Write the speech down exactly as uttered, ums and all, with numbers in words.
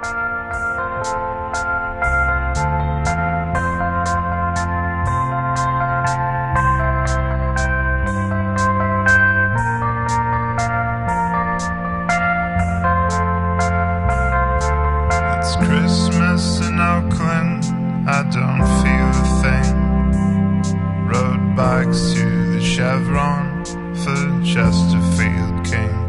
Christmas in Oakland, I don't feel a thing. Rode bikes to the Chevron for Chesterfield King.